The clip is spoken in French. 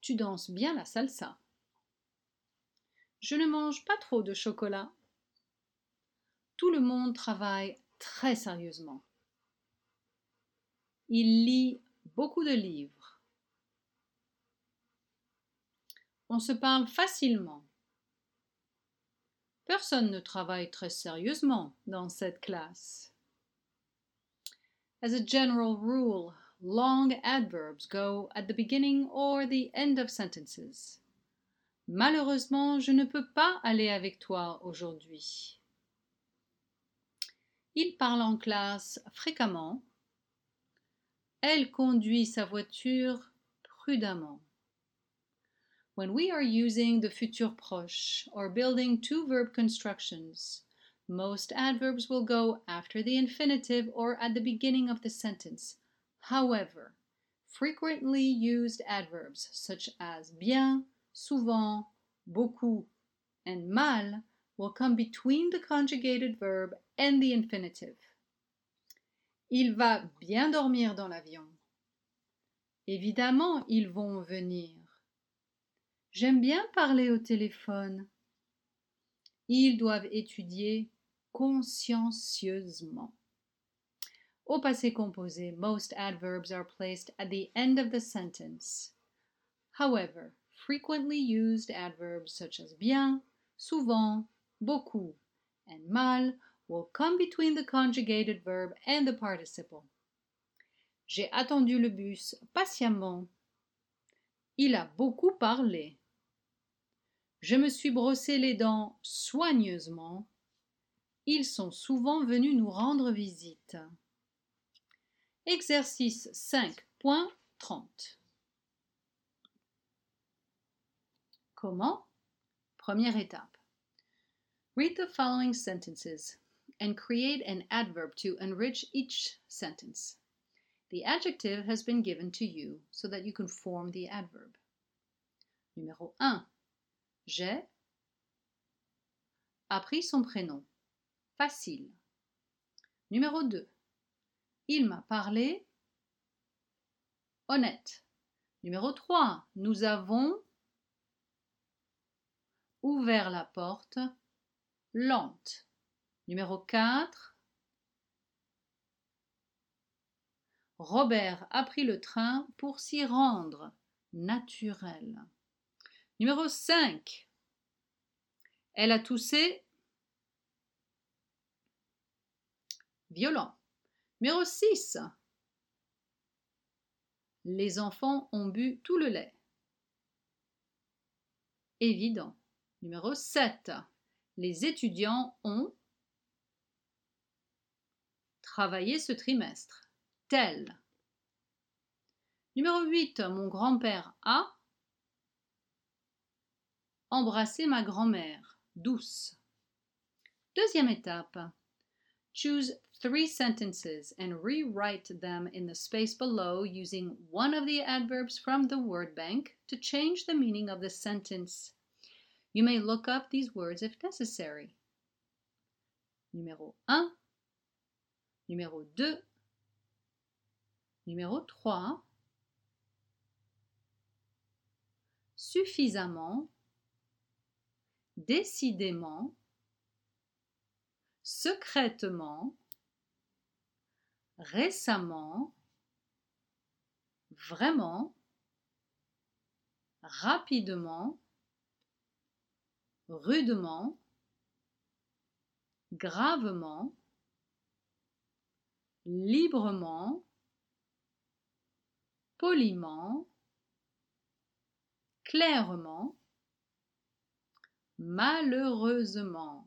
Tu danses bien la salsa. Je ne mange pas trop de chocolat. Tout le monde travaille très sérieusement. Il lit beaucoup de livres. On se parle facilement. Personne ne travaille très sérieusement dans cette classe. As a general rule, long adverbs go at the beginning or the end of sentences. Malheureusement, je ne peux pas aller avec toi aujourd'hui. Il parle en classe fréquemment. Elle conduit sa voiture prudemment. When we are using the futur proche or building two verb constructions, most adverbs will go after the infinitive or at the beginning of the sentence. However, frequently used adverbs such as bien, souvent, beaucoup, and mal will come between the conjugated verb and the infinitive. Il va bien dormir dans l'avion. Évidemment, ils vont venir. J'aime bien parler au téléphone. Ils doivent étudier consciencieusement. Au passé composé, most adverbs are placed at the end of the sentence. However, frequently used adverbs such as bien, souvent, beaucoup, and mal will come between the conjugated verb and the participle. J'ai attendu le bus patiemment. Il a beaucoup parlé. Je me suis brossé les dents soigneusement. Ils sont souvent venus nous rendre visite. Exercice 5.30. Comment? Première étape. Read the following sentences and create an adverb to enrich each sentence. The adjective has been given to you so that you can form the adverb. Numéro 1. J'ai appris son prénom. Facile. Numéro 2. Il m'a parlé. Honnête. Numéro 3. Nous avons ouvert la porte. Lente. Numéro 4. Robert a pris le train pour s'y rendre. Naturel. Numéro 5. Elle a toussé. Violent. Numéro 6. Les enfants ont bu tout le lait. Évident. Numéro 7. Les étudiants ont travaillé ce trimestre. Tel. Numéro 8. Mon grand-père a embrassé ma grand-mère. Douce. Deuxième étape. Choose 3 sentences and rewrite them in the space below using one of the adverbs from the word bank to change the meaning of the sentence. You may look up these words if necessary. Numéro 1, numéro 2, numéro 3, suffisamment, décidément, secrètement, récemment, vraiment, rapidement, rudement, gravement, librement, poliment, clairement, malheureusement.